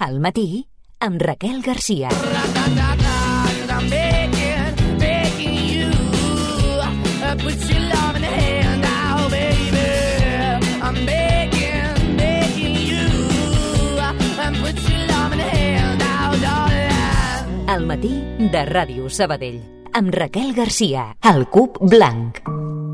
Al matí, amb Raquel Garcia. Al matí de Ràdio Sabadell, amb Raquel Garcia, al Cub Blanc.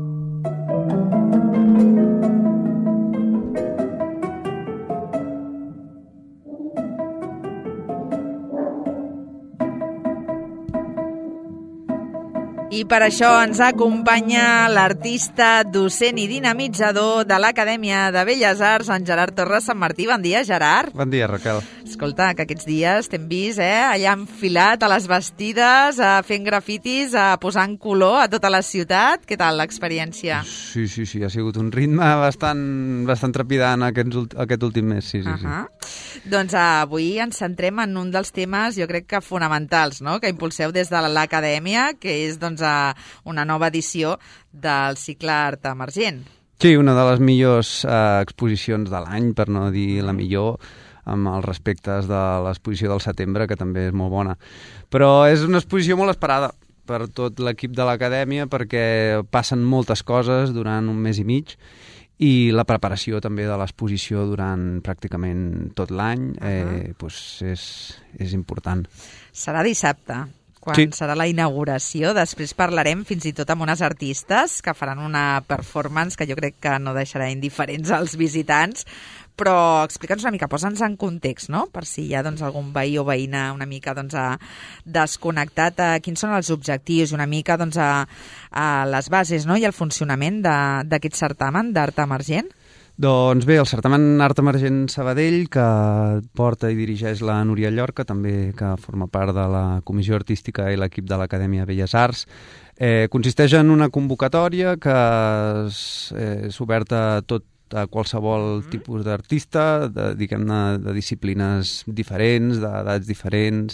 I per això ens acompanya l'artista, docent i dinamitzador de l'Acadèmia de Belles Arts, en Gerard Torres Sant Martí. Bon dia, Gerard. Bon dia, Raquel. Escolta, que aquests dies t'hem vist allà enfilat a les bastides, fent grafitis, posant color a tota la ciutat. Què tal l'experiència? Sí, ha sigut un ritme bastant trepidant aquest últim mes, sí. Doncs avui ens centrem en un dels temes, jo crec que fonamentals, no?, que impulseu des de l'Acadèmia, que és una nova edició del cicle Art Emergent. Sí, una de les millors exposicions de l'any, per no dir la millor, amb els respectes de l'exposició del setembre, que també és molt bona. Però és una exposició molt esperada per tot l'equip de l'Acadèmia, perquè passen moltes coses durant un mes i mig, i la preparació també de l'exposició durant pràcticament tot l'any és important. Serà dissabte, quan serà la inauguració. Després parlarem fins i tot amb unes artistes que faran una performance que jo crec que no deixarà indiferents als visitants. Però explica'ns una mica, posa'ns en context, no?, per si hi ha algun veí o veïna una mica desconnectat. Quins són els objectius i una mica a les bases, no?, i el funcionament d'aquest certamen d'Art Emergent? Doncs bé, el certamen Art Emergent Sabadell, que porta i dirigeix la Núria Llorca, també que forma part de la Comissió Artística i l'equip de l'Acadèmia de Belles Arts, consisteix en una convocatòria que és oberta a qualsevol tipus d'artista, diguem-ne, de disciplines diferents, d'edats diferents,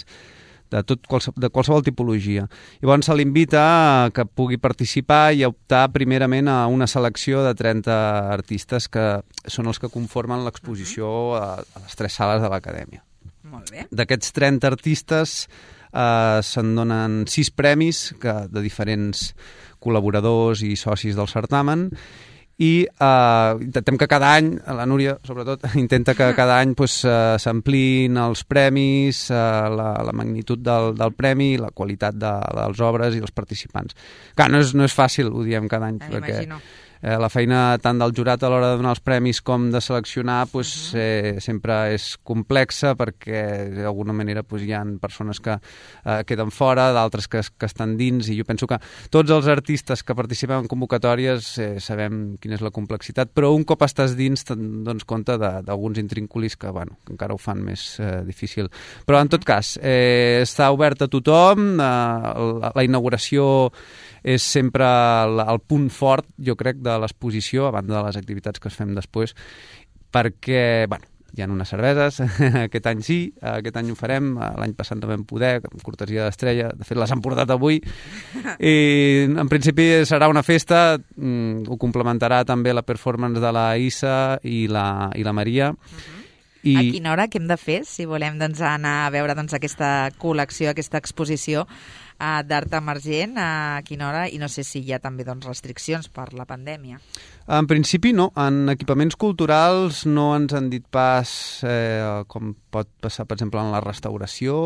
de qualsevol tipologia. Llavors se l'invita a que pugui participar i optar primerament a una selecció de 30 artistes que són els que conformen l'exposició a les 3 sales de l'Acadèmia. Molt bé. D'aquests 30 artistes se'n donen 6 premis de diferents col·laboradors i socis del certamen, i intentem que cada any, la Núria sobretot, intenta que cada any s'ampliïn els premis, la magnitud del premi, la qualitat de les obres i els participants. Clar, no és fàcil, ho diem cada any, perquè la feina tant del jurat a l'hora de donar els premis com de seleccionar sempre és complexa, perquè d'alguna manera hi ha persones que queden fora, d'altres que estan dins, i jo penso que tots els artistes que participem en convocatòries sabem quina és la complexitat, però un cop estàs dins te'n dones compte d'alguns intrínculis que encara ho fan més difícil. Però en tot cas, està obert a tothom, la inauguració és sempre el punt fort, jo crec, de l'exposició, a banda de les activitats que es fem després, perquè, hi ha unes cerveses, aquest any sí, aquest any ho farem, l'any passat no vam poder, amb cortesia d'Estrella, de fet les han portat avui, i en principi serà una festa, ho complementarà també la performance de la Issa i la Maria. A quina hora, què hem de fer si volem anar a veure aquesta col·lecció, aquesta exposició d'art emergent, a quina hora? I no sé si hi ha també restriccions per la pandèmia. En principi no. En equipaments culturals no ens han dit pas com pot passar, per exemple, en la restauració,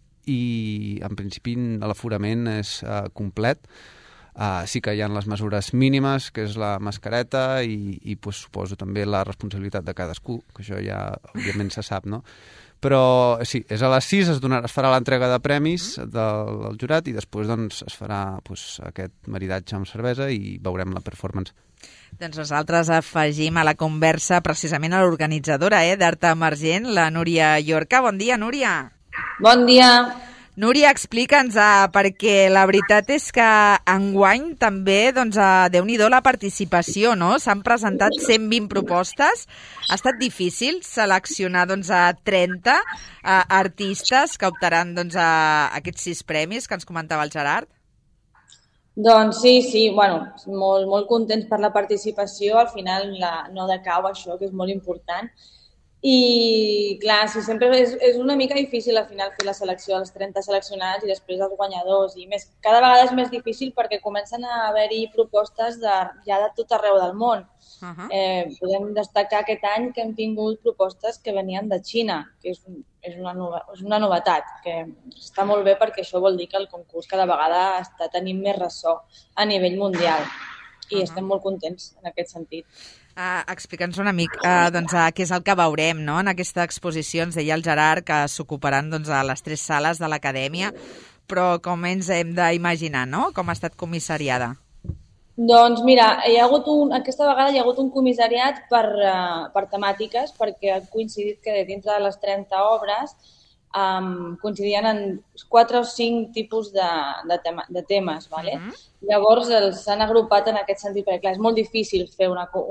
i en principi l'aforament és complet. Sí que hi ha les mesures mínimes, que és la mascareta i suposo també la responsabilitat de cadascú, que això ja òbviament se sap, no? Però sí, és a les 6, es farà l'entrega de premis del jurat i després es farà aquest maridatge amb cervesa i veurem la performance. Doncs nosaltres afegim a la conversa precisament a l'organitzadora d'Art Emergent, la Núria Llorca. Bon dia, Núria. Bon dia. Núria, explica'ns, perquè la veritat és que enguany també, Déu-n'hi-do la participació, no? S'han presentat 120 propostes. Ha estat difícil seleccionar a 30 artistes que optaran a aquests 6 premis que ens comentava el Gerard? Doncs sí, molt contents per la participació. Al final no decau això, que és molt important. I, clar, sí, sempre és una mica difícil al final fer la selecció dels 30 seleccionats i després els guanyadors. I més, cada vegada és més difícil perquè comencen a haver-hi propostes ja de tot arreu del món. Podem destacar aquest any que hem tingut propostes que venien de Xina, que és una novetat, que està molt bé perquè això vol dir que el concurs cada vegada està tenint més ressò a nivell mundial. I estem molt contents en aquest sentit. Explica'ns una mica què és el que veurem, no? En aquesta exposició. Ens deia el Gerard que s'ocuparan a les 3 sales de l'acadèmia, però com ens hem d'imaginar, no? Com ha estat comissariada? Doncs mira, aquesta vegada hi ha hagut un comissariat per temàtiques, perquè ha coincidit que dintre de les 30 obres coincidien en 4 o 5 tipus de temes, ¿vale? Llavors s'han agrupat en aquest sentit, perquè clar, és molt difícil fer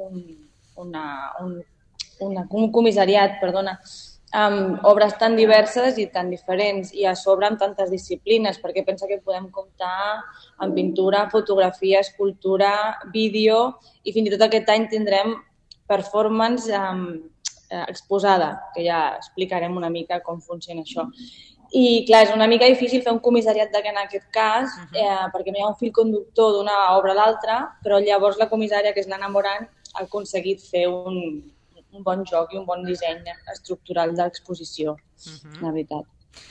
un comissariat, amb obres tan diverses i tan diferents i a sobre amb tantes disciplines, perquè pensa que podem comptar amb pintura, fotografia, escultura, vídeo i fins i tot aquest any tindrem performance exposada, que ja explicarem una mica com funciona això. I, clar, és una mica difícil fer un comissariat en aquest cas, perquè no hi ha un fil conductor d'una obra a l'altra, però llavors la comissària, que és l'Anna Moran, ha aconseguit fer un bon joc i un bon disseny estructural de l'exposició, la veritat.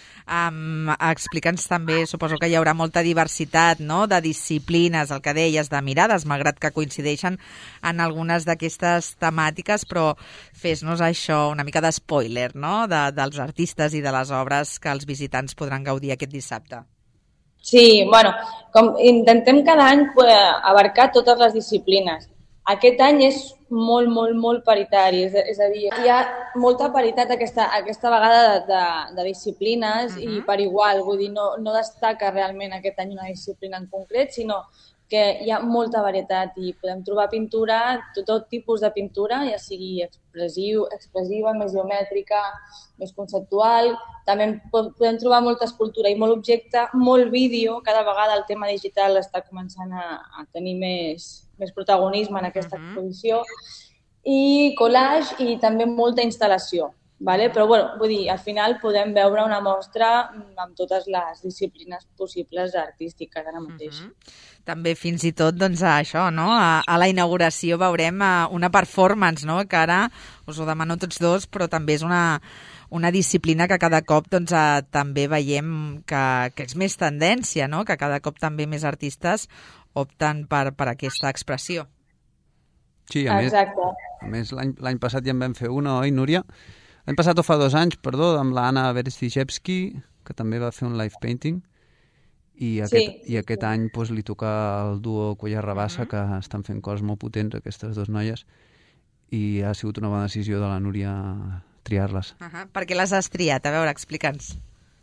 Explica'ns també, suposo que hi haurà molta diversitat, no?, de disciplines, el que deies, de mirades, malgrat que coincideixen en algunes d'aquestes temàtiques, però fes-nos això, una mica d'espoiler, no?, dels artistes i de les obres que els visitants podran gaudir aquest dissabte. Sí, bueno, com intentem cada any abarcar totes les disciplines. Aquest any és molt paritari, és a dir, hi ha molta paritat aquesta vegada de disciplines i per igual, vull dir, no destaca realment aquest any una disciplina en concret, sinó que hi ha molta varietat i podem trobar pintura, tot tipus de pintura, ja sigui expressiva, més geomètrica, més conceptual. També podem trobar molta escultura i molt objecte, molt vídeo. Cada vegada el tema digital està començant a tenir més protagonisme en aquesta exposició. I collage i també molta instal·lació. Vale? Però, vull dir, al final podem veure una mostra amb totes les disciplines possibles artístiques ara mateix. També fins i tot, això, no? A la inauguració veurem una performance, no?, que ara us ho demano tots dos, però també és una disciplina que cada cop també veiem que és més tendència, no?, que cada cop també més artistes opten per aquesta expressió. Sí, a més l'any passat ja en vam fer una, oi, Núria? L'any passat o fa 2 anys, perdó, amb l'Anna Verestijewski, que també va fer un live painting, i aquest any li toca el duo Cuellar Rabassa, que estan fent coses molt potents, aquestes 2 noies, i ha sigut una bona decisió de la Núria triar-les. Per què les has triat? A veure, explica'ns.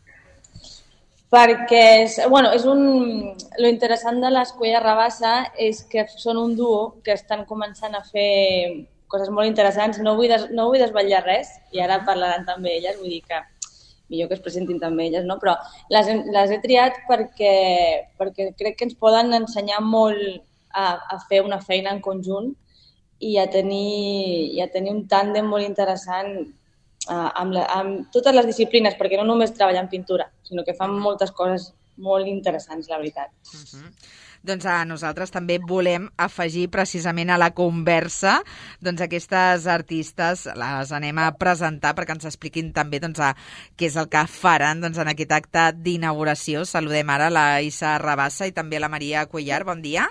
Perquè, lo interessant de les Cuellar Rabassa és que són un duo que estan començant a fer coses molt interessants. No vull desvetllar res, i ara parlaran també elles, vull dir que millor que es presentin també elles, no? Però les he triat perquè crec que ens poden ensenyar molt a fer una feina en conjunt i a tenir un tàndem molt interessant amb totes les disciplines, perquè no només treballen pintura, sinó que fan moltes coses molt interessants, la veritat. Doncs nosaltres també volem afegir precisament a la conversa aquestes artistes, les anem a presentar perquè ens expliquin també què és el que faran en aquest acte d'inauguració. Saludem ara la Isa Rabassa i també la Maria Cuellar. Bon dia.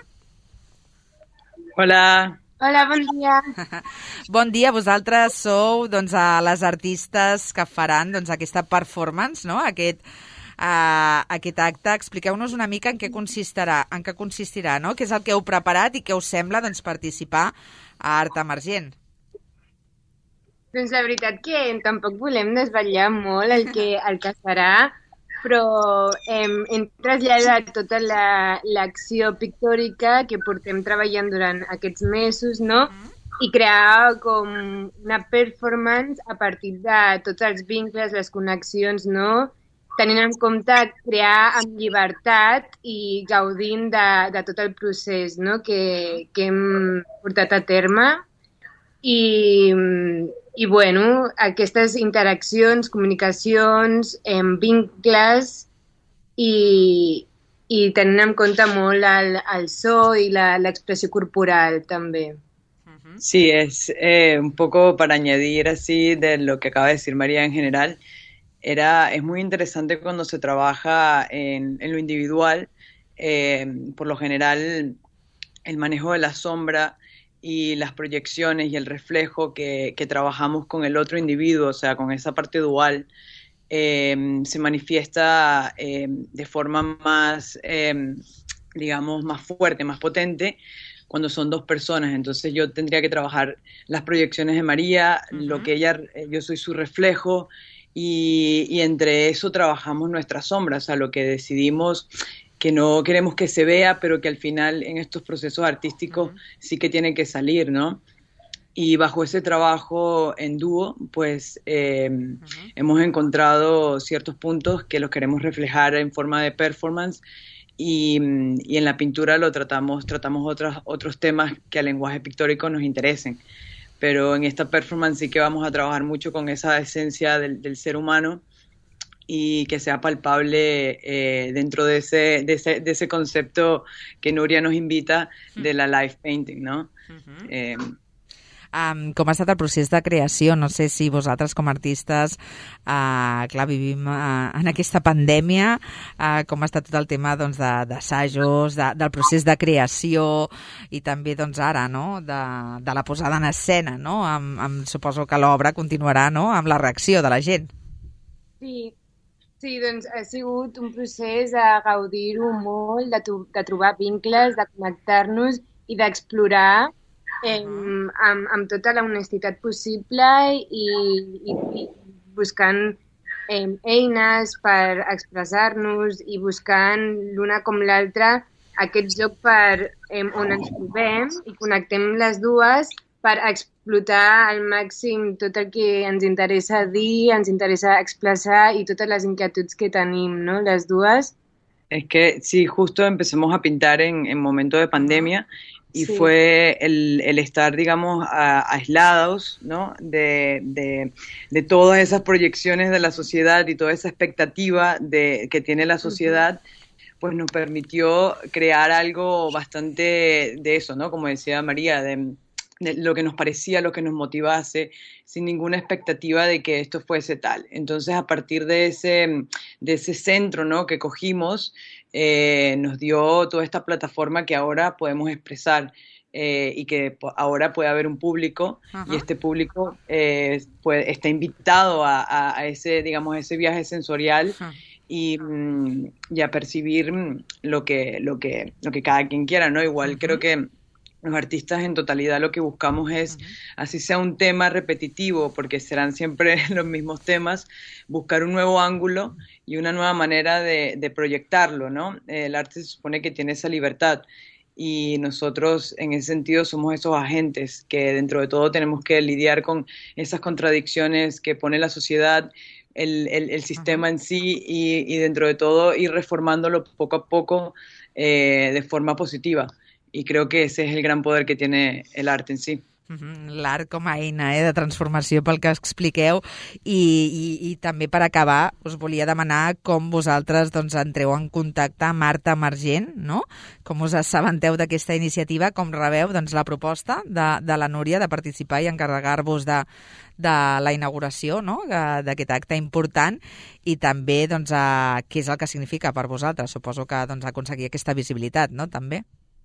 Hola. Hola, bon dia. Bon dia, vosaltres sou les artistes que faran aquesta performance, no? Aquest acte. Expliqueu-nos una mica en què consistirà, no? Què és el que heu preparat i què us sembla participar a Art Emergent? Doncs la veritat que tampoc volem desvetllar molt el que serà, però hem traslladat tota l'acció pictòrica que portem treballant durant aquests mesos, no? I crear com una performance a partir de tots els vincles, les connexions, no? Tenint en compte crear amb llibertat i gaudint de tot el procés, no?, que hem portat a terme. I bueno, aquestes interaccions, comunicacions, vincles i tenint en compte molt el so y la expresión corporal también. Sí, es un poco para añadir así de lo que acaba de decir María en general. Es muy interesante cuando se trabaja en lo individual. Por lo general, el manejo de la sombra y las proyecciones y el reflejo que trabajamos con el otro individuo, o sea, con esa parte dual, se manifiesta de forma más, digamos, más fuerte, más potente cuando son dos personas. Entonces yo tendría que trabajar las proyecciones de María, lo que yo soy su reflejo, y entre eso trabajamos nuestra sombra, o sea, lo que decidimos que no queremos que se vea, pero que al final en estos procesos artísticos sí que tiene que salir, ¿no? Y bajo ese trabajo en dúo, pues hemos encontrado ciertos puntos que los queremos reflejar en forma de performance, y en la pintura tratamos otros temas que al lenguaje pictórico nos interesen. Pero en esta performance sí que vamos a trabajar mucho con esa esencia del ser humano, y que sea palpable dentro de ese concepto que Núria nos invita de la live painting, no? Com ha estat el procés de creació? No sé si vosaltres com a artistes, clar, vivim en aquesta pandèmia, com ha estat tot el tema doncs, d'assajos, del procés de creació, i també doncs, ara, no? de la posada en escena, no? Suposo que l'obra continuarà, no? Amb la reacció de la gent. Sí, doncs ha sigut un procés de gaudir-ho molt, de trobar vincles, de connectar-nos i d'explorar amb tota la honestitat possible i buscant eines per expressar-nos i buscant l'una com l'altra aquest lloc on ens trobem i connectem les dues per explotar al màxim tot el que ens interessa dir, ens interessa expressar i totes les inquietuds que tenim, ¿no? Las dues. Es que sí, justo empezamos a pintar en momento de pandemia, y sí, fue el estar, digamos, aislados, ¿no? de todas esas proyecciones de la sociedad y toda esa expectativa que tiene la sociedad, pues nos permitió crear algo bastante de eso, ¿no? Como decía María, de lo que nos parecía, lo que nos motivase, sin ninguna expectativa de que esto fuese tal. Entonces, a partir de ese centro, ¿no? que cogimos, nos dio toda esta plataforma que ahora podemos expresar, y que ahora puede haber un público, y este público está invitado a ese, digamos, ese viaje sensorial, y a percibir lo que cada quien quiera, ¿no? Igual creo que los artistas en totalidad lo que buscamos es, así sea un tema repetitivo, porque serán siempre los mismos temas, buscar un nuevo ángulo y una nueva manera de proyectarlo, ¿no? El arte se supone que tiene esa libertad, y nosotros en ese sentido somos esos agentes que dentro de todo tenemos que lidiar con esas contradicciones que pone la sociedad, el sistema en sí, y dentro de todo ir reformándolo poco a poco de forma positiva. Y creo que ese es el gran poder que tiene el arte en sí. L'art com a eina de transformació, pel que expliqueu, i també per acabar us volia demanar com vosaltres doncs, entreu en contacte amb Art Emergent, no? Com us assabenteu d'aquesta iniciativa, com rebeu doncs, la proposta de la Núria de participar i encarregar-vos de la inauguració, no? D'aquest acte important, i també doncs, què és el que significa per vosaltres. Suposo que doncs, aconseguir aquesta visibilitat, no? També.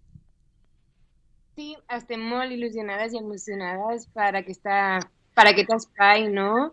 Sí, estem molt il·lusionades i emocionades per aquest espai, no?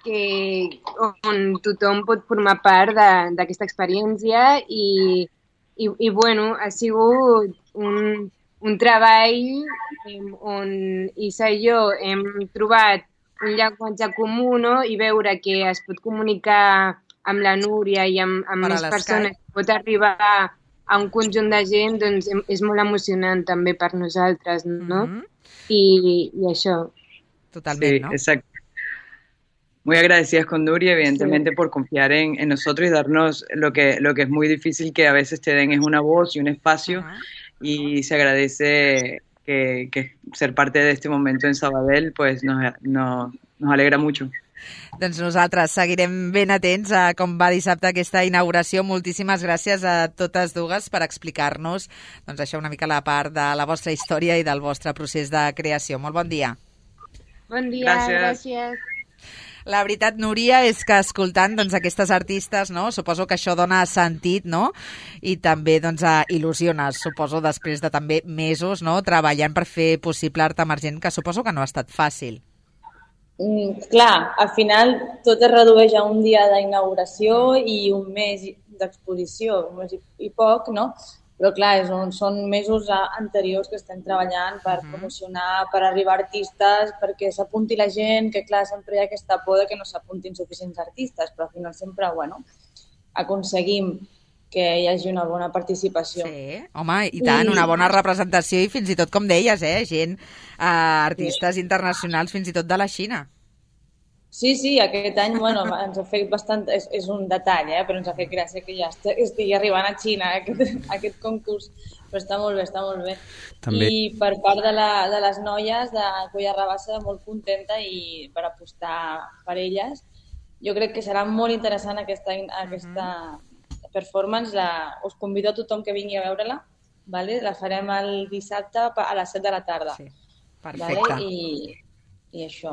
On tothom pot formar part d'aquesta experiència, i bueno, ha sigut un treball on Isa i jo hem trobat un llenguatge comú, no? I veure que es pot comunicar amb la Núria i amb més persones, pot arribar a un conjunt de gent, doncs és molt emocionant també per nosaltres, ¿no? Y això. Totalmente, sí, ¿no? Exacto. Muy agradecidas con Núria, evidentemente, por confiar en nosotros y darnos lo que es muy difícil que a veces te den, es una voz y un espacio, y se agradece que ser parte de este momento en Sabadell pues nos alegra mucho. Doncs nosaltres seguirem ben atents a com va dissabte aquesta inauguració. Moltíssimes gràcies a totes dues per explicar-nos doncs això, una mica la part de la vostra història i del vostre procés de creació. Molt bon dia. Bon dia, gràcies. La veritat, Núria, és que escoltant doncs, aquestes artistes, no, suposo que això dona sentit, no? I també doncs, il·lusiona, suposo, després de també mesos, no, treballant per fer possible Art Emergent, que suposo que no ha estat fàcil. Clar, al final tot es redueix a un dia d'inauguració i un mes d'exposició, un mes i poc, no? Però clar, són mesos anteriors que estem treballant per promocionar, per arribar a artistes, perquè s'apunti la gent, que clar, sempre hi ha aquesta por de que no s'apuntin suficients artistes, però al final sempre, aconseguim que hi hagi una bona participació. Sí, home, i tant, una bona representació i fins i tot, com deies, gent, artistes internacionals, fins i tot de la Xina. Sí, aquest any, ens ha fet bastant... És un detall, però ens ha fet gràcia que ja estigui arribant a Xina aquest concurs. Però està molt bé. També. I per part de les noies de Colla Rabassa, molt contenta i per apostar per elles. Jo crec que serà molt interessant aquesta performance. Us convido a tothom que vingui a veure-la. Vale? La farem el dissabte a les 7 de la tarda. Sí, perfecte. Vale? I això.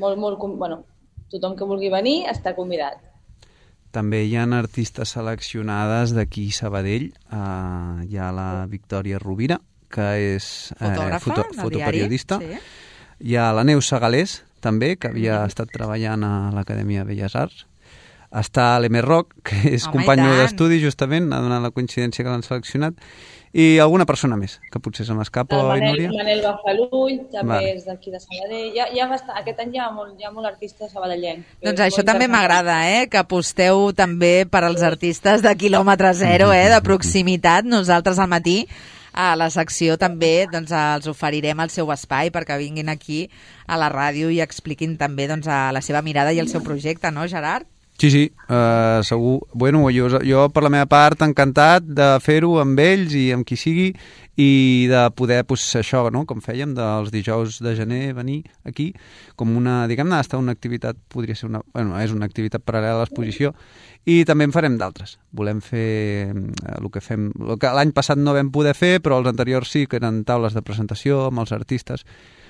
Tothom que vulgui venir està convidat. També hi ha artistes seleccionades d'aquí Sabadell. Hi ha la Victòria Rovira, que és fotoperiodista. Sí. Hi ha la Neus Segalés, també, que havia estat treballant a l'Acadèmia de Belles Arts. Està l'Emer Roc, que és company d'estudi, justament, ha donat la coincidència que l'han seleccionat, i alguna persona més, que potser se m'escapa. El Manel Bafalull, també és d'aquí de Sabadell. Aquest any hi ha molt artista sabadellenc. Doncs això també m'agrada, que aposteu també per als artistes de quilòmetre zero, de proximitat. Nosaltres al matí, a la secció també els oferirem el seu espai perquè vinguin aquí a la ràdio i expliquin també la seva mirada i el seu projecte, no, Gerard? Sí, segur. Jo per la meva part encantat de fer-ho amb ells i amb qui sigui i de poder, això, no? Com fèiem, dels dijous de gener venir aquí, com una, diguem-ne, una activitat, podria ser és una activitat paral·lela a l'exposició, i també en farem d'altres. Volem fer el que l'any passat no vam poder fer, però els anteriors sí, que eren taules de presentació amb els artistes,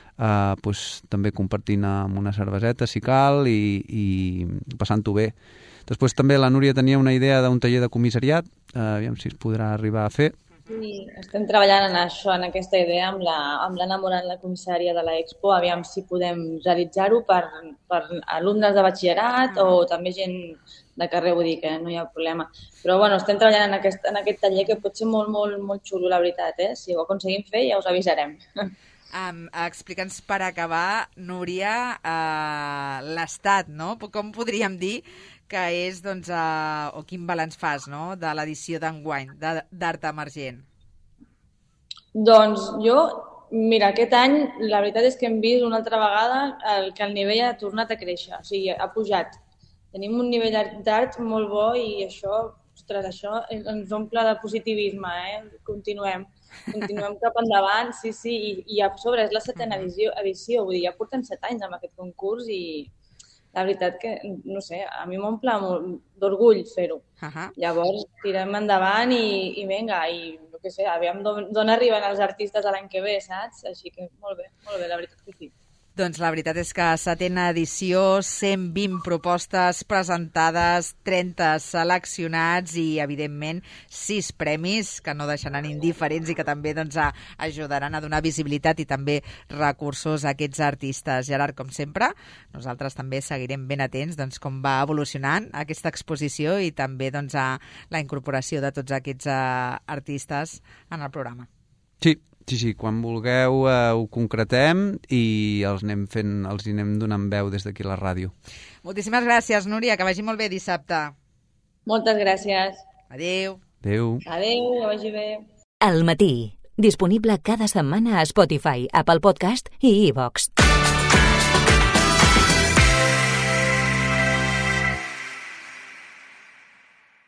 també compartint amb una cerveseta si cal i passant-ho bé. Després també la Núria tenia una idea d'un taller de comissariat, aviam si es podrà arribar a fer. Sí, estem treballant en això, en aquesta idea amb l'enamorant la comissària de l'Expo, aviam si podem realitzar-ho per alumnes de batxillerat o també gent de carrer, vull dir que no hi ha problema. Però estem treballant en aquest taller que pot ser molt, molt, molt xulo, la veritat, Si ho aconseguim fer ja us avisarem. Explica'ns per acabar, Núria, l'estat, no? Com podríem dir que és, o quin balanç fas, no?, de l'edició d'enguany d'Art Emergent? Doncs jo, mira, aquest any la veritat és que hem vist una altra vegada que el nivell ha tornat a créixer, o sigui, ha pujat. Tenim un nivell d'art molt bo i això ens omple de positivisme, Continuem cap endavant, sí, i a sobre és la 7ª edició, vull dir, ja portem 7 anys amb aquest concurs i la veritat que, no sé, a mi m'omple d'orgull fer-ho. Llavors, tirem endavant i vinga, i no sé, aviam d'on arriben els artistes l'any que ve, saps? Així que molt bé, la veritat que sí. Doncs la veritat és que 7ª edició, 120 propostes presentades, 30 seleccionats i, evidentment, 6 premis que no deixaran indiferents i que també ajudaran a donar visibilitat i també recursos a aquests artistes. Gerard, com sempre, nosaltres també seguirem ben atents com va evolucionant aquesta exposició i també a la incorporació de tots aquests artistes en el programa. Sí, quan vulgueu ho concretem i els anem donant veu des d'aquí a la ràdio. Moltíssimes gràcies, Núria, que vagi molt bé dissabte. Moltes gràcies. Adéu. Adéu, que vagi bé. Al matí, disponible cada setmana a Spotify, Apple Podcast i iVox.